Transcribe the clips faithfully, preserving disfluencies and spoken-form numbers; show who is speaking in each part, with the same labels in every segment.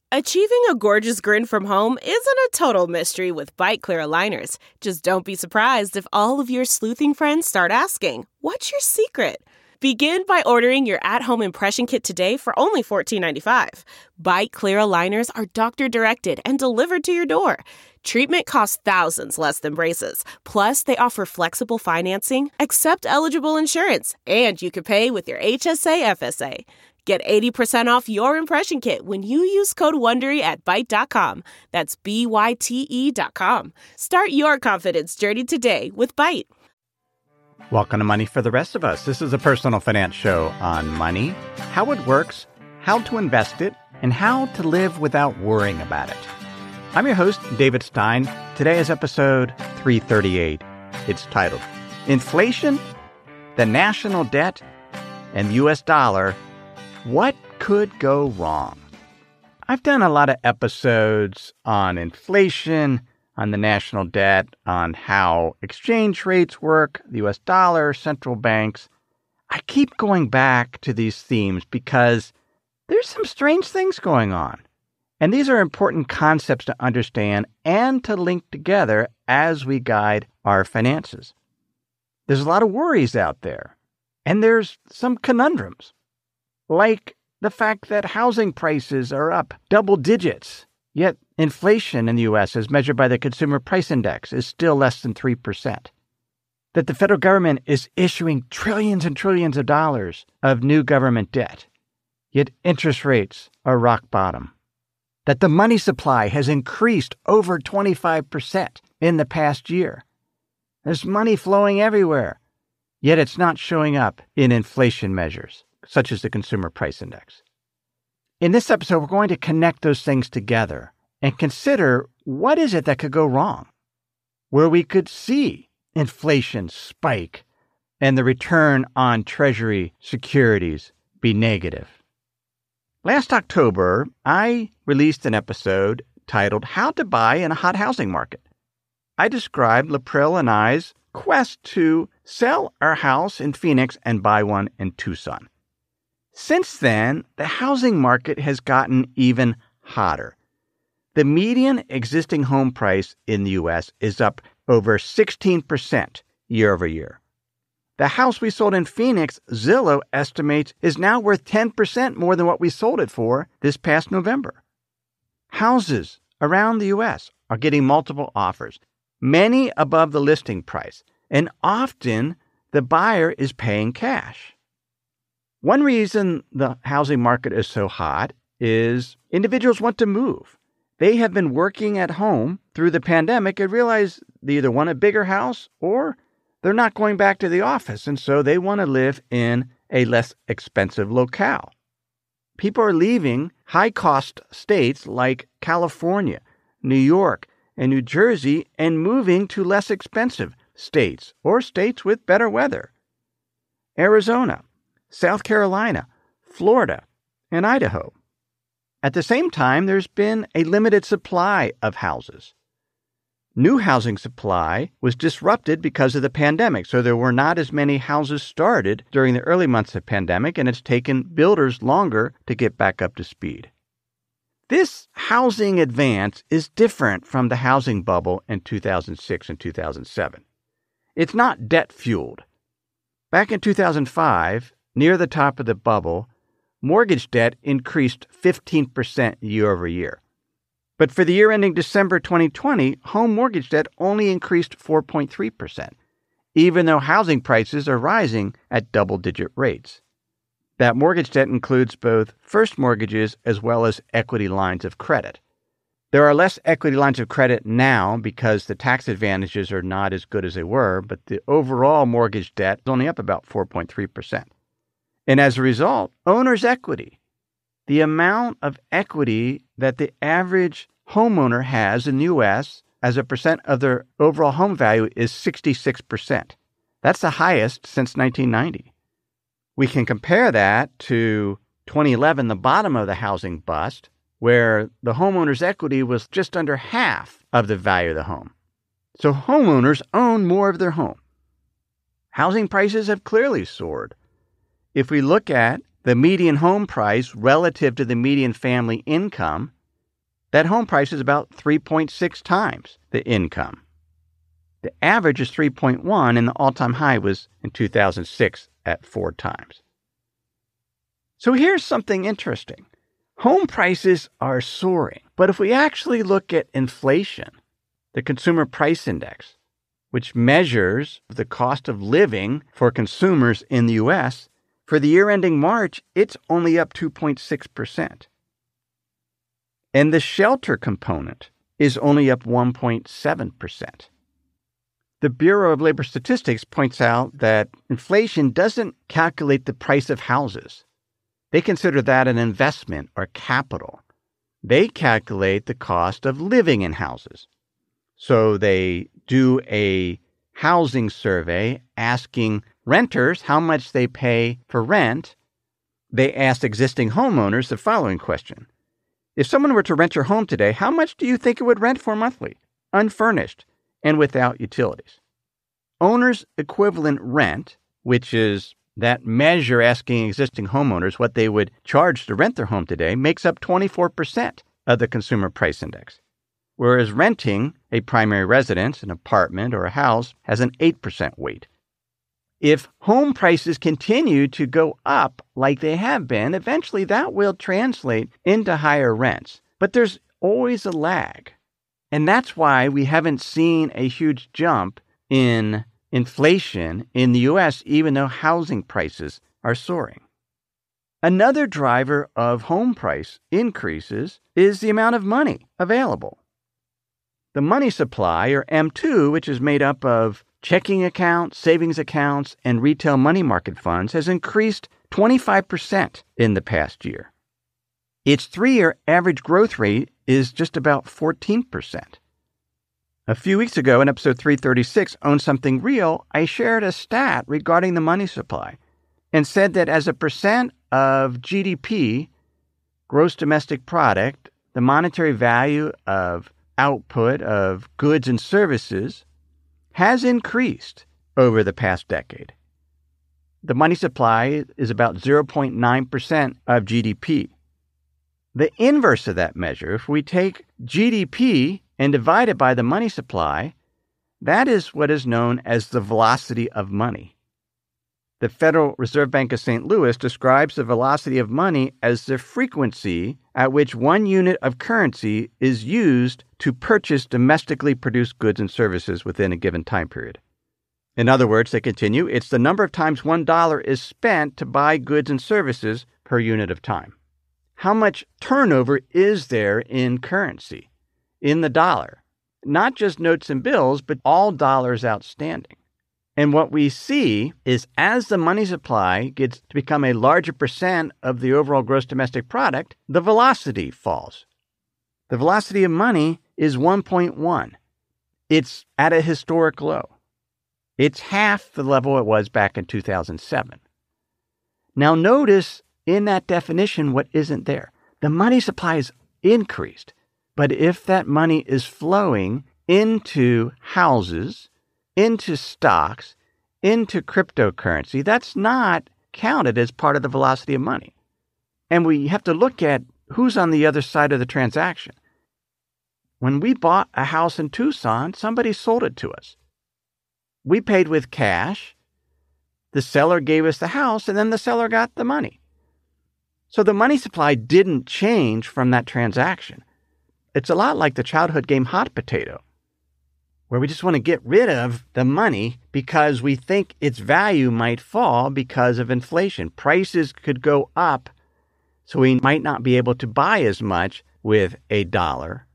Speaker 1: Achieving a gorgeous grin from home isn't a total mystery with Byte Clear aligners. Just don't be surprised if all of your sleuthing friends start asking, "What's your secret?" Begin by ordering your at-home impression kit today for only fourteen ninety-five. Byte Clear aligners are doctor-directed and delivered to your door. Treatment costs thousands less than braces. Plus, they offer flexible financing, accept eligible insurance, and you can pay with your H S A F S A. Get eighty percent off your impression kit when you use code WONDERY at Byte dot com. That's B Y T E dot com. Start your confidence journey today with Byte.
Speaker 2: Welcome to Money for the Rest of Us. This is a personal finance show on money, how it works, how to invest it, and how to live without worrying about it. I'm your host, David Stein. Today is episode three thirty-eight. It's titled, Inflation, the National Debt, and the U S Dollar. What could go wrong? I've done a lot of episodes on inflation, on the national debt, on how exchange rates work, the U S dollar, central banks. I keep going back to these themes because there's some strange things going on. And these are important concepts to understand and to link together as we guide our finances. There's a lot of worries out there, and there's some conundrums. Like the fact that housing prices are up double digits, yet inflation in the U S, as measured by the Consumer Price Index, is still less than three percent. That the federal government is issuing trillions and trillions of dollars of new government debt, yet interest rates are rock bottom. That the money supply has increased over twenty-five percent in the past year. There's money flowing everywhere, yet it's not showing up in inflation measures, such as the Consumer Price Index. In this episode, we're going to connect those things together and consider what is it that could go wrong, where we could see inflation spike and the return on Treasury securities be negative. Last October, I released an episode titled How to Buy in a Hot Housing Market. I described Lapril and I's quest to sell our house in Phoenix and buy one in Tucson. Since then, the housing market has gotten even hotter. The median existing home price in the U S is up over sixteen percent year over year. The house we sold in Phoenix, Zillow estimates, is now worth ten percent more than what we sold it for this past November. Houses around the U S are getting multiple offers, many above the listing price, and often the buyer is paying cash. One reason the housing market is so hot is individuals want to move. They have been working at home through the pandemic and realize they either want a bigger house or they're not going back to the office, and so they want to live in a less expensive locale. People are leaving high-cost states like California, New York, and New Jersey and moving to less expensive states or states with better weather. Arizona, South Carolina, Florida, and Idaho. At the same time, there's been a limited supply of houses. New housing supply was disrupted because of the pandemic, so there were not as many houses started during the early months of the pandemic, and it's taken builders longer to get back up to speed. This housing advance is different from the housing bubble in two thousand six and two thousand seven. It's not debt-fueled. Back in two thousand five, near the top of the bubble, mortgage debt increased fifteen percent year over year. But for the year ending December twenty twenty, home mortgage debt only increased four point three percent, even though housing prices are rising at double-digit rates. That mortgage debt includes both first mortgages as well as equity lines of credit. There are less equity lines of credit now because the tax advantages are not as good as they were, but the overall mortgage debt is only up about four point three percent. And as a result, owner's equity, the amount of equity that the average homeowner has in the U S as a percent of their overall home value is sixty-six percent. That's the highest since nineteen ninety. We can compare that to twenty eleven, the bottom of the housing bust, where the homeowner's equity was just under half of the value of the home. So homeowners own more of their home. Housing prices have clearly soared. If we look at the median home price relative to the median family income, that home price is about three point six times the income. The average is three point one, and the all-time high was in two thousand six at four times. So here's something interesting. Home prices are soaring, but if we actually look at inflation, the Consumer Price Index, which measures the cost of living for consumers in the U S, for the year ending March, it's only up two point six percent. And the shelter component is only up one point seven percent. The Bureau of Labor Statistics points out that inflation doesn't calculate the price of houses. They consider that an investment or capital. They calculate the cost of living in houses. So they do a housing survey asking renters how much they pay for rent. They asked existing homeowners the following question. If someone were to rent your home today, how much do you think it would rent for monthly, unfurnished, and without utilities? Owner's equivalent rent, which is that measure asking existing homeowners what they would charge to rent their home today, makes up twenty-four percent of the Consumer Price Index, whereas renting a primary residence, an apartment, or a house has an eight percent weight. If home prices continue to go up like they have been, eventually that will translate into higher rents. But there's always a lag. And that's why we haven't seen a huge jump in inflation in the U S, even though housing prices are soaring. Another driver of home price increases is the amount of money available. The money supply, or M two, which is made up of checking accounts, savings accounts, and retail money market funds, has increased twenty-five percent in the past year. Its three-year average growth rate is just about fourteen percent. A few weeks ago in episode three thirty-six, Own Something Real, I shared a stat regarding the money supply and said that as a percent of G D P, gross domestic product, the monetary value of output of goods and services has increased over the past decade. The money supply is about zero point nine percent of G D P. The inverse of that measure, if we take G D P and divide it by the money supply, that is what is known as the velocity of money. The Federal Reserve Bank of Saint Louis describes the velocity of money as the frequency at which one unit of currency is used to purchase domestically produced goods and services within a given time period. In other words, they continue, it's the number of times one dollar is spent to buy goods and services per unit of time. How much turnover is there in currency, in the dollar? Not just notes and bills, but all dollars outstanding. And what we see is as the money supply gets to become a larger percent of the overall gross domestic product, the velocity falls. The velocity of money is one point one. It's at a historic low. It's half the level it was back in two thousand seven. Now notice in that definition what isn't there. The money supply is increased, but if that money is flowing into houses, into stocks, into cryptocurrency, that's not counted as part of the velocity of money. And we have to look at who's on the other side of the transaction. When we bought a house in Tucson, somebody sold it to us. We paid with cash. The seller gave us the house, and then the seller got the money. So the money supply didn't change from that transaction. It's a lot like the childhood game Hot Potato, where we just want to get rid of the money because we think its value might fall because of inflation. Prices could go up, so we might not be able to buy as much with a dollar.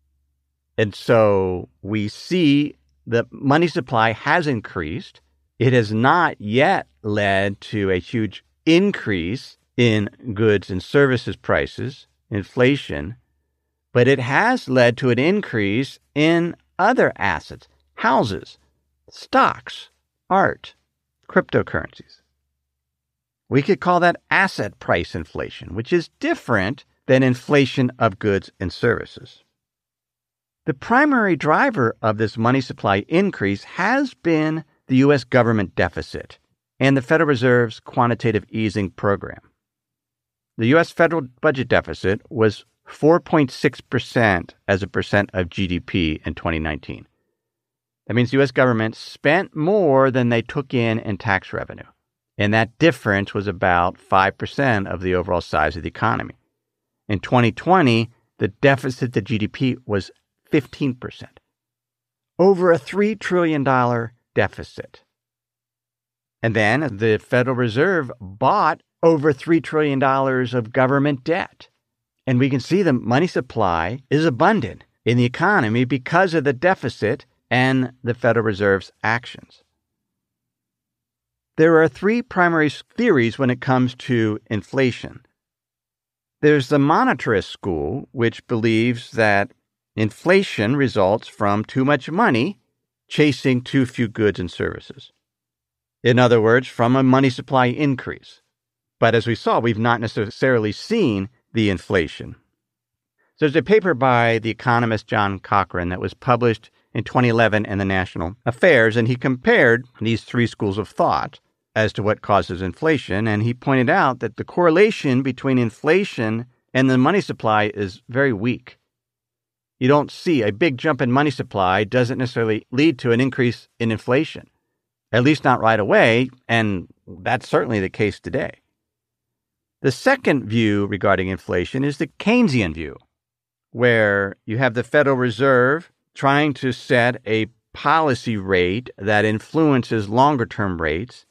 Speaker 2: And so we see the money supply has increased. It has not yet led to a huge increase in goods and services prices, inflation, but it has led to an increase in other assets, houses, stocks, art, cryptocurrencies. We could call that asset price inflation, which is different than inflation of goods and services. The primary driver of this money supply increase has been the U S government deficit and the Federal Reserve's quantitative easing program. The U S federal budget deficit was four point six percent as a percent of G D P in twenty nineteen. That means the U S government spent more than they took in in tax revenue. And that difference was about five percent of the overall size of the economy. In twenty twenty, the deficit to G D P was fifteen percent. Over a three trillion dollars deficit. And then the Federal Reserve bought over three trillion dollars of government debt. And we can see the money supply is abundant in the economy because of the deficit and the Federal Reserve's actions. There are three primary theories when it comes to inflation. There's the monetarist school, which believes that inflation results from too much money chasing too few goods and services. In other words, from a money supply increase. But as we saw, we've not necessarily seen the inflation. There's a paper by the economist John Cochrane that was published in twenty eleven in the National Affairs, and he compared these three schools of thought as to what causes inflation, and he pointed out that the correlation between inflation and the money supply is very weak. You don't see a big jump in money supply doesn't necessarily lead to an increase in inflation, at least not right away, and that's certainly the case today. The second view regarding inflation is the Keynesian view, where you have the Federal Reserve trying to set a policy rate that influences longer-term rates.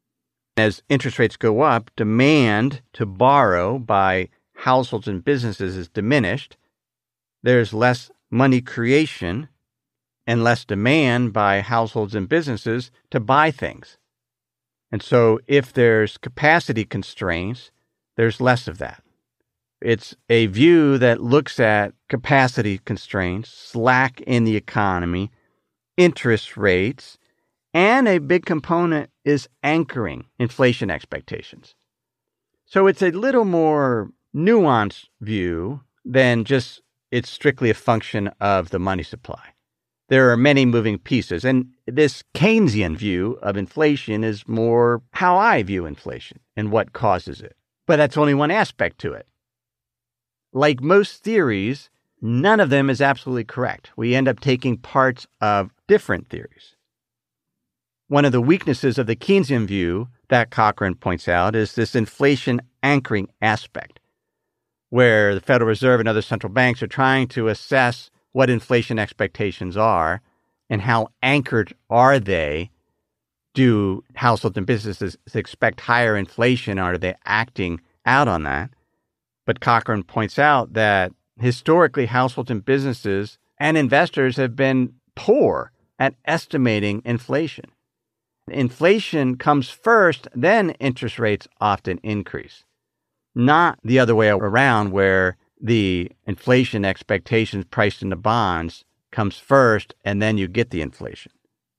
Speaker 2: As interest rates go up, demand to borrow by households and businesses is diminished. There's less money creation and less demand by households and businesses to buy things. And so if there's capacity constraints, there's less of that. It's a view that looks at capacity constraints, slack in the economy, interest rates, and a big component is anchoring inflation expectations. So it's a little more nuanced view than just it's strictly a function of the money supply. There are many moving pieces, and this Keynesian view of inflation is more how I view inflation and what causes it. But that's only one aspect to it. Like most theories, none of them is absolutely correct. We end up taking parts of different theories. One of the weaknesses of the Keynesian view that Cochrane points out is this inflation anchoring aspect, where the Federal Reserve and other central banks are trying to assess what inflation expectations are and how anchored are they. Do households and businesses expect higher inflation? Are they acting out on that? But Cochrane points out that historically, households and businesses and investors have been poor at estimating inflation. Inflation comes first, then interest rates often increase. Not the other way around, where the inflation expectations priced into bonds comes first, and then you get the inflation.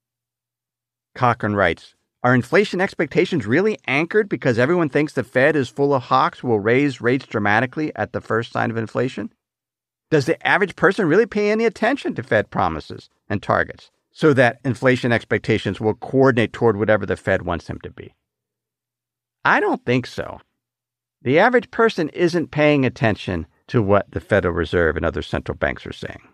Speaker 2: Cochrane writes, are inflation expectations really anchored because everyone thinks the Fed is full of hawks who will raise rates dramatically at the first sign of inflation? Does the average person really pay any attention to Fed promises and targets so that inflation expectations will coordinate toward whatever the Fed wants them to be? I don't think so. The average person isn't paying attention to what the Federal Reserve and other central banks are saying.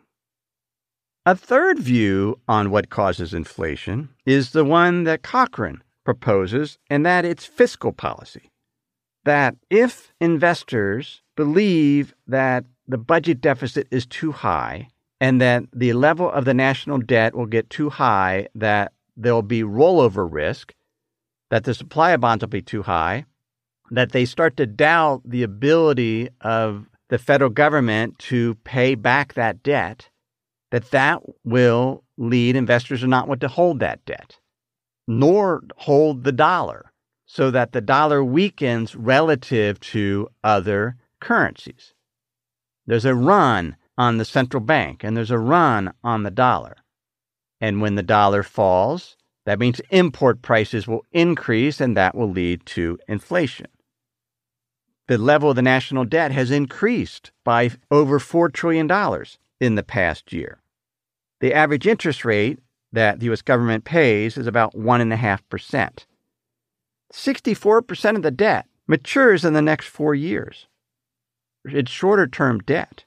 Speaker 2: A third view on what causes inflation is the one that Cochrane proposes, and that it's fiscal policy. That if investors believe that the budget deficit is too high and that the level of the national debt will get too high, that there'll be rollover risk, that the supply of bonds will be too high, that they start to doubt the ability of the federal government to pay back that debt, that that will lead investors to not want to hold that debt, nor hold the dollar, so that the dollar weakens relative to other currencies. There's a run on the central bank, and there's a run on the dollar. And when the dollar falls, that means import prices will increase, and that will lead to inflation. The level of the national debt has increased by over four trillion dollars in the past year. The average interest rate that the U S government pays is about one point five percent. sixty-four percent of the debt matures in the next four years. it's shorter-term debt.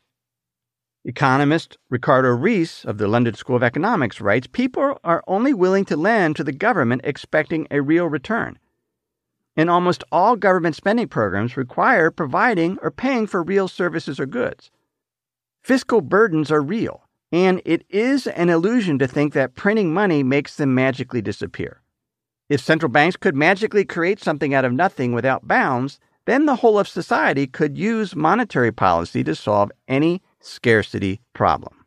Speaker 2: Economist Ricardo Reis of the London School of Economics writes, people are only willing to lend to the government expecting a real return. And almost all government spending programs require providing or paying for real services or goods. Fiscal burdens are real, and it is an illusion to think that printing money makes them magically disappear. If central banks could magically create something out of nothing without bounds, then the whole of society could use monetary policy to solve any scarcity problem.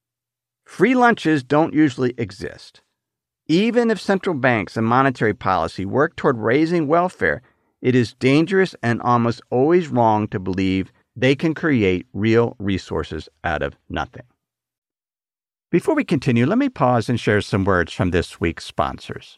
Speaker 2: Free lunches don't usually exist. Even if central banks and monetary policy work toward raising welfare, it is dangerous and almost always wrong to believe they can create real resources out of nothing. Before we continue, let me pause and share some words from this week's sponsors.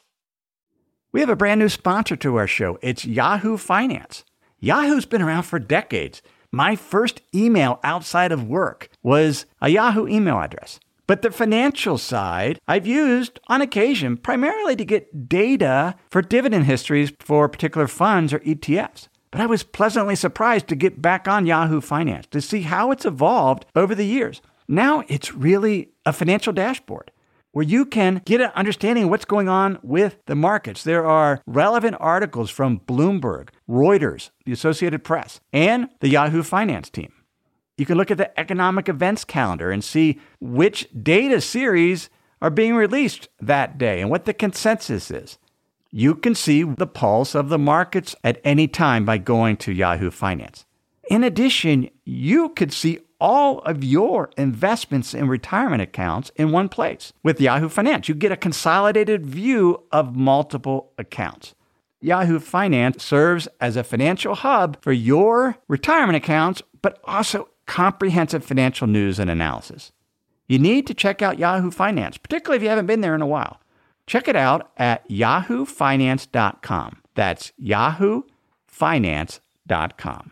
Speaker 2: We have a brand new sponsor to our show. It's Yahoo Finance. Yahoo's been around for decades. My first email outside of work was a Yahoo email address. But the financial side I've used on occasion primarily to get data for dividend histories for particular funds or E T Fs. But I was pleasantly surprised to get back on Yahoo Finance to see how it's evolved over the years. Now it's really a financial dashboard where you can get an understanding of what's going on with the markets. There are relevant articles from Bloomberg, Reuters, the Associated Press, and the Yahoo Finance team. You can look at the economic events calendar and see which data series are being released that day and what the consensus is. You can see the pulse of the markets at any time by going to Yahoo Finance. In addition, you could see all of your investments in retirement accounts in one place. With Yahoo Finance, you get a consolidated view of multiple accounts. Yahoo Finance serves as a financial hub for your retirement accounts, but also comprehensive financial news and analysis. You need to check out Yahoo Finance, particularly if you haven't been there in a while. Check it out at yahoo finance dot com. That's yahoo finance dot com.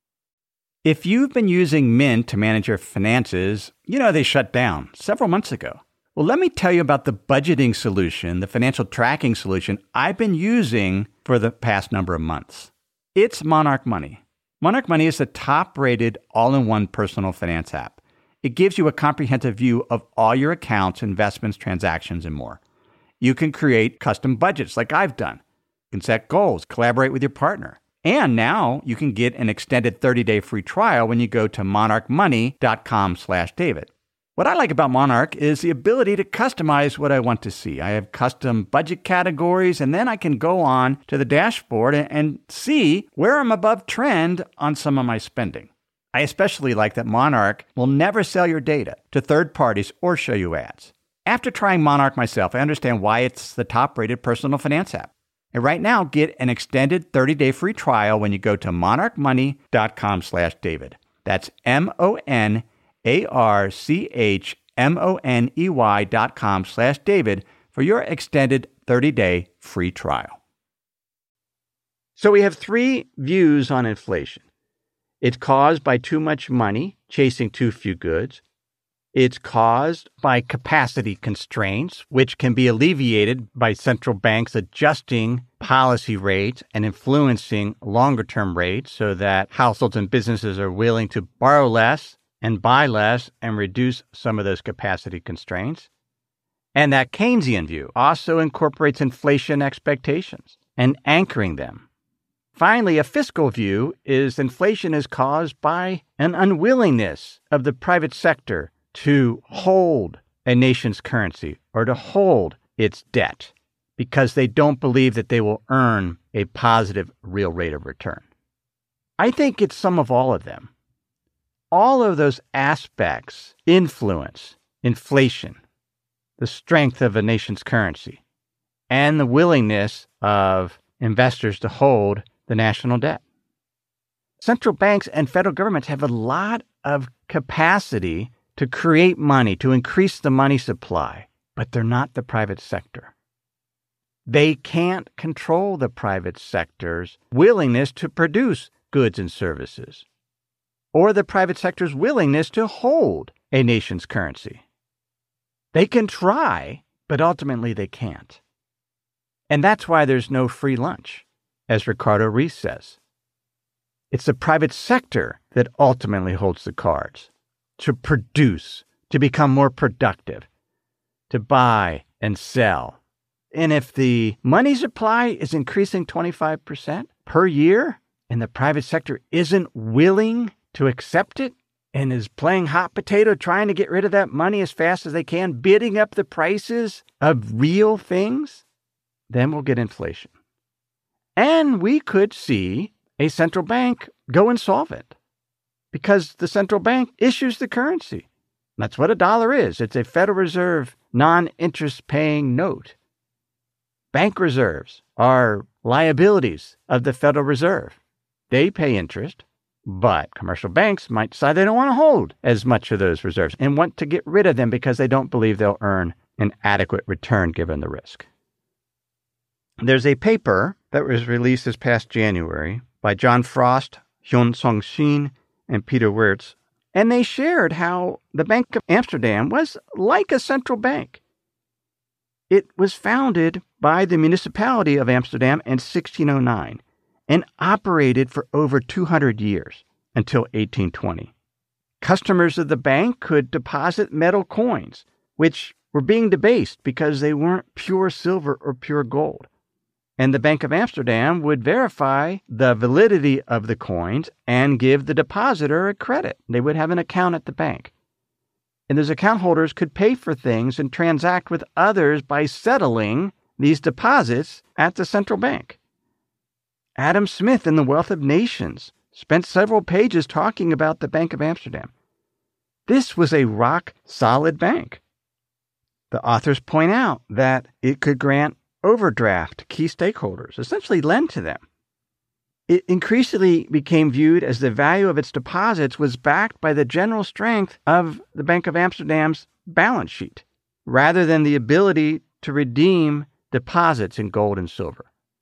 Speaker 2: If you've been using Mint to manage your finances, you know they shut down several months ago. Well, let me tell you about the budgeting solution, the financial tracking solution I've been using for the past number of months. It's Monarch Money. Monarch Money is the top-rated all-in-one personal finance app. It gives you a comprehensive view of all your accounts, investments, transactions, and more. You can create custom budgets like I've done. You can set goals, collaborate with your partner. And now you can get an extended thirty-day free trial when you go to monarch money dot com slash David. What I like about Monarch is the ability to customize what I want to see. I have custom budget categories, and then I can go on to the dashboard and, and see where I'm above trend on some of my spending. I especially like that Monarch will never sell your data to third parties or show you ads. After trying Monarch myself, I understand why it's the top-rated personal finance app. And right now, get an extended thirty-day free trial when you go to monarch money dot com slash David. That's M O N A R C H M O N E Y dot com slash David for your extended thirty-day free trial. So we have three views on inflation. It's caused by too much money chasing too few goods. It's caused by capacity constraints, which can be alleviated by central banks adjusting policy rates and influencing longer-term rates so that households and businesses are willing to borrow less and buy less and reduce some of those capacity constraints. And that Keynesian view also incorporates inflation expectations and anchoring them. Finally, a fiscal view is inflation is caused by an unwillingness of the private sector to hold a nation's currency or to hold its debt because they don't believe that they will earn a positive real rate of return. I think it's some of all of them. All of those aspects influence inflation, the strength of a nation's currency, and the willingness of investors to hold the national debt. Central banks and federal governments have a lot of capacity to create money, to increase the money supply, but they're not the private sector. They can't control the private sector's willingness to produce goods and services, or the private sector's willingness to hold a nation's currency. They can try, but ultimately they can't. And that's why there's no free lunch, as Ricardo Reis says. It's the private sector that ultimately holds the cards. To produce, to become more productive, to buy and sell. And if the money supply is increasing twenty-five percent per year and the private sector isn't willing to accept it and is playing hot potato, trying to get rid of that money as fast as they can, bidding up the prices of real things, then we'll get inflation. And we could see a central bank go insolvent because the central bank issues the currency. That's what a dollar is. It's a Federal Reserve non-interest paying note. Bank reserves are liabilities of the Federal Reserve. They pay interest, but commercial banks might decide they don't want to hold as much of those reserves and want to get rid of them because they don't believe they'll earn an adequate return given the risk. There's a paper that was released this past January by John Frost, Hyun-Sung Shin, and Peter Wirtz, and they shared how the Bank of Amsterdam was like a central bank. It was founded by the municipality of Amsterdam in sixteen oh nine and operated for over two hundred years until eighteen twenty. Customers of the bank could deposit metal coins, which were being debased because they weren't pure silver or pure gold. And the Bank of Amsterdam would verify the validity of the coins and give the depositor a credit. They would have an account at the bank. And those account holders could pay for things and transact with others by settling these deposits at the central bank. Adam Smith in The Wealth of Nations spent several pages talking about the Bank of Amsterdam. This was a rock-solid bank. The authors point out that it could grant overdraft to key stakeholders, essentially lend to them. It increasingly became viewed as the value of its deposits was backed by the general strength of the Bank of Amsterdam's balance sheet, rather than the ability to redeem deposits in gold and silver.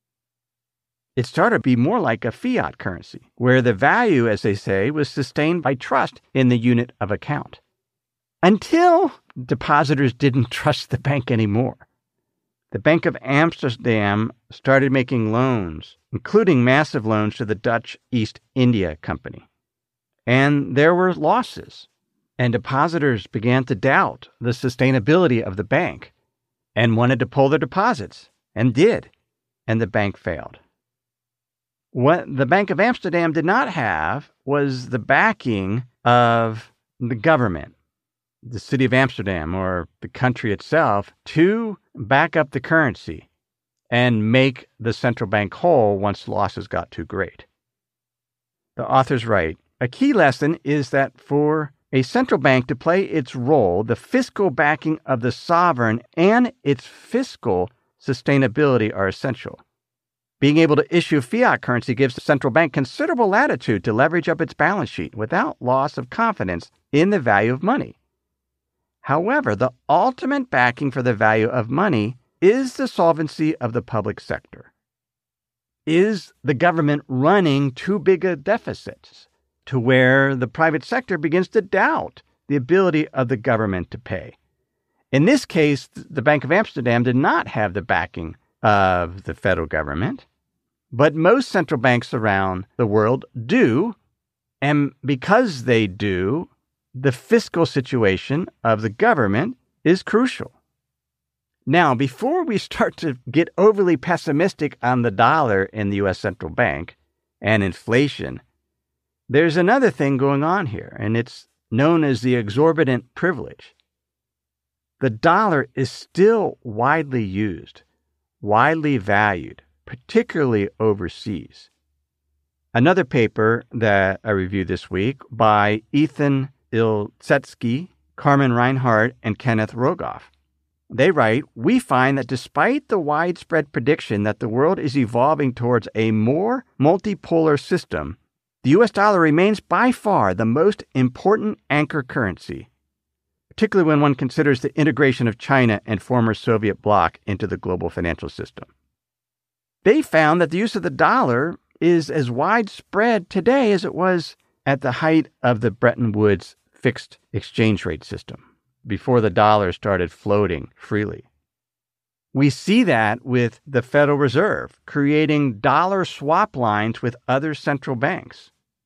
Speaker 2: It started to be more like a fiat currency, where the value, as they say, was sustained by trust in the unit of account. Until depositors didn't trust the bank anymore. The Bank of Amsterdam started making loans, including massive loans to the Dutch East India Company. And there were losses, and depositors began to doubt the sustainability of the bank and wanted to pull their deposits, and did, and the bank failed. What the Bank of Amsterdam did not have was the backing of the government, the city of Amsterdam, or the country itself, to back up the currency and make the central bank whole once losses got too great. The authors write, a key lesson is that for a central bank to play its role, the fiscal backing of the sovereign and its fiscal sustainability are essential. Being able to issue fiat currency gives the central bank considerable latitude to leverage up its balance sheet without loss of confidence in the value of money. However, the ultimate backing for the value of money is the solvency of the public sector. Is the government running too big a deficit to where the private sector begins to doubt the ability of the government to pay? In this case, the Bank of Amsterdam did not have the backing of the federal government, but most central banks around the world do, and because they do, the fiscal situation of the government is crucial. Now, before we start to get overly pessimistic on the dollar in the U S central bank and inflation, there's another thing going on here, and it's known as the exorbitant privilege. The dollar is still widely used, widely valued, particularly overseas. Another paper that I reviewed this week by Ethan Ilczewski, Carmen Reinhardt, and Kenneth Rogoff. They write, we find that despite the widespread prediction that the world is evolving towards a more multipolar system, the U S dollar remains by far the most important anchor currency, particularly when one considers the integration of China and former Soviet bloc into the global financial system. They found that the use of the dollar is as widespread today as it was at the height of the Bretton Woods fixed exchange rate system, before the dollar started floating freely. We see that with the Federal Reserve creating dollar swap lines with other central banks.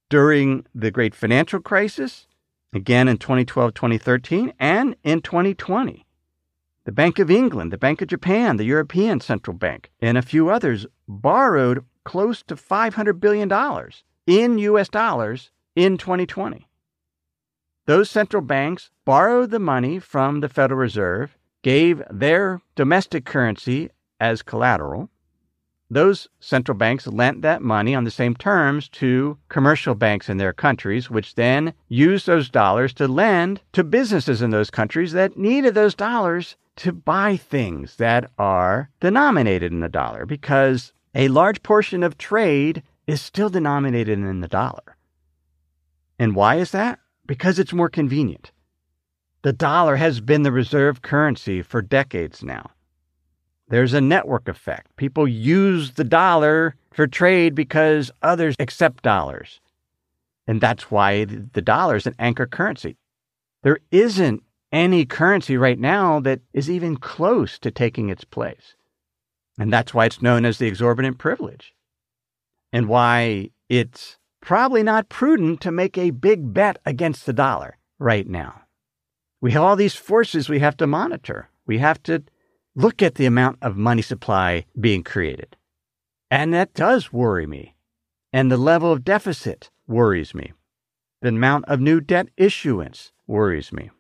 Speaker 2: during the great financial crisis, again in twenty twelve, twenty thirteen, and in twenty twenty. The Bank of England, the Bank of Japan, the European Central Bank, and a few others borrowed close to five hundred billion dollars in U S dollars in twenty twenty. Those central banks borrowed the money from the Federal Reserve, gave their domestic currency as collateral. Those central banks lent that money on the same terms to commercial banks in their countries, which then used those dollars to lend to businesses in those countries that needed those dollars to buy things that are denominated in the dollar, because a large portion of trade is still denominated in the dollar. And why is that? Because it's more convenient. The dollar has been the reserve currency for decades now. There's a network effect. People use the dollar for trade because others accept dollars. And that's why the dollar is an anchor currency. There isn't any currency right now that is even close to taking its place. And that's why it's known as the exorbitant privilege. And why it's probably not prudent to make a big bet against the dollar right now. We have all these forces we have to monitor. We have to look at the amount of money supply being created. And that does worry me. And the level of deficit worries me. The amount of new debt issuance worries me.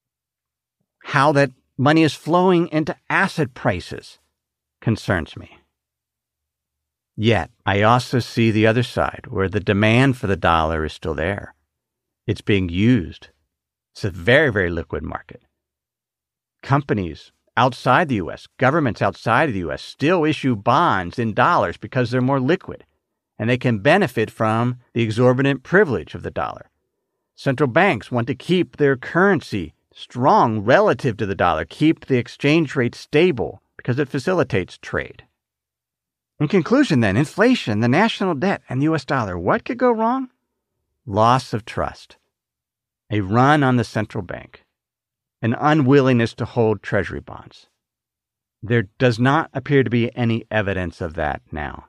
Speaker 2: How that money is flowing into asset prices concerns me. Yet, I also see the other side, where the demand for the dollar is still there. It's being used. It's a very, very liquid market. Companies outside the U S, governments outside of the U S, still issue bonds in dollars because they're more liquid, and they can benefit from the exorbitant privilege of the dollar. Central banks want to keep their currency strong relative to the dollar, keep the exchange rate stable because it facilitates trade. In conclusion, then, inflation, the national debt, and the U S dollar. What could go wrong? Loss of trust, a run on the central bank, an unwillingness to hold treasury bonds. There does not appear to be any evidence of that now.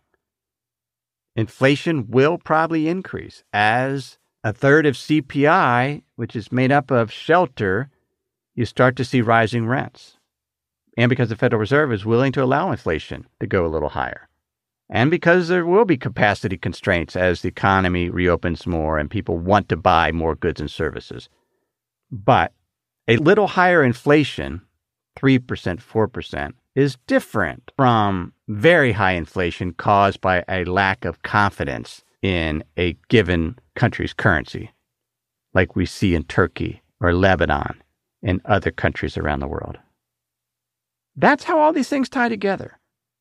Speaker 2: Inflation will probably increase as a third of C P I, which is made up of shelter, you start to see rising rents. And because the Federal Reserve is willing to allow inflation to go a little higher. And because there will be capacity constraints as the economy reopens more and people want to buy more goods and services. But a little higher inflation, three percent, four percent, is different from very high inflation caused by a lack of confidence in a given country's currency, like we see in Turkey or Lebanon and other countries around the world. That's how all these things tie together.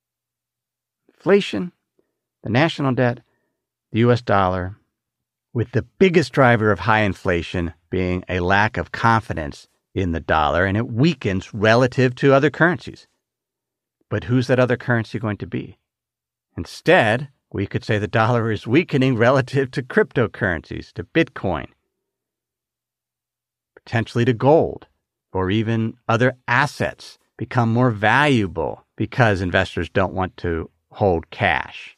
Speaker 2: Inflation, the national debt, the U S dollar, with the biggest driver of high inflation being a lack of confidence in the dollar, and it weakens relative to other currencies. But who's that other currency going to be? Instead, we could say the dollar is weakening relative to cryptocurrencies, to Bitcoin, potentially to gold, or even other assets become more valuable because investors don't want to hold cash.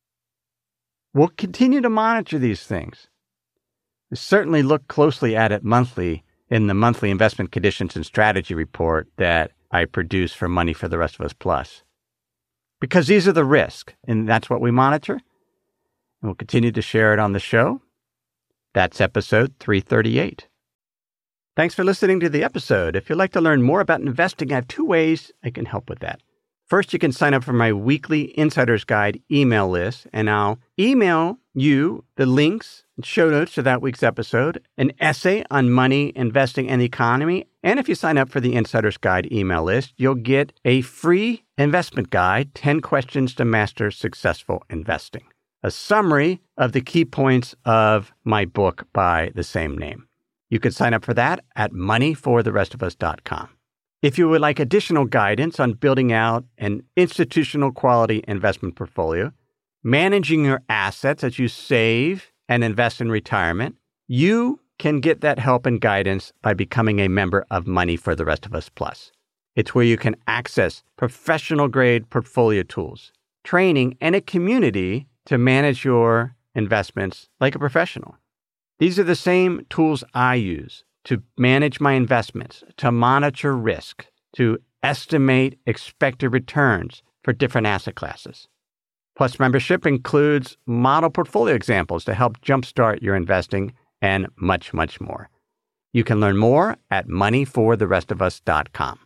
Speaker 2: We'll continue to monitor these things. We certainly look closely at it monthly in the monthly investment conditions and strategy report that I produce for Money for the Rest of Us Plus. Because these are the risks, and that's what we monitor. And we'll continue to share it on the show. That's episode three thirty-eight. Thanks for listening to the episode. If you'd like to learn more about investing, I have two ways I can help with that. First, you can sign up for my weekly Insider's Guide email list, and I'll email you the links and show notes to that week's episode, an essay on money, investing, and the economy. And if you sign up for the Insider's Guide email list, you'll get a free investment guide, ten questions to Master Successful Investing, a summary of the key points of my book by the same name. You can sign up for that at money for the rest of us dot com. If you would like additional guidance on building out an institutional quality investment portfolio, managing your assets as you save and invest in retirement, you can get that help and guidance by becoming a member of Money for the Rest of Us Plus. It's where you can access professional-grade portfolio tools, training, and a community to manage your investments like a professional. These are the same tools I use to manage my investments, to monitor risk, to estimate expected returns for different asset classes. Plus, membership includes model portfolio examples to help jumpstart your investing and much, much more. You can learn more at money for the rest of us dot com.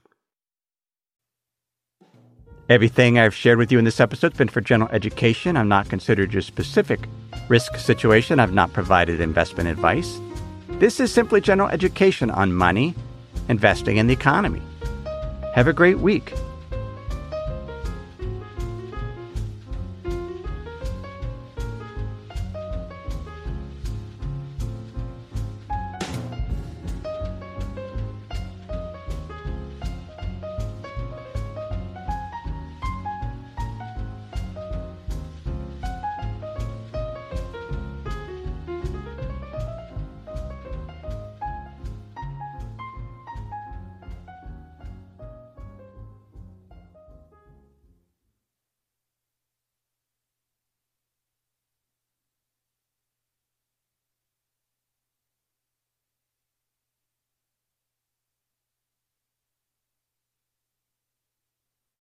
Speaker 2: Everything I've shared with you in this episode has been for general education. I'm not considered your specific risk situation. I've not provided investment advice. This is simply general education on money, investing, and the economy. Have a great week.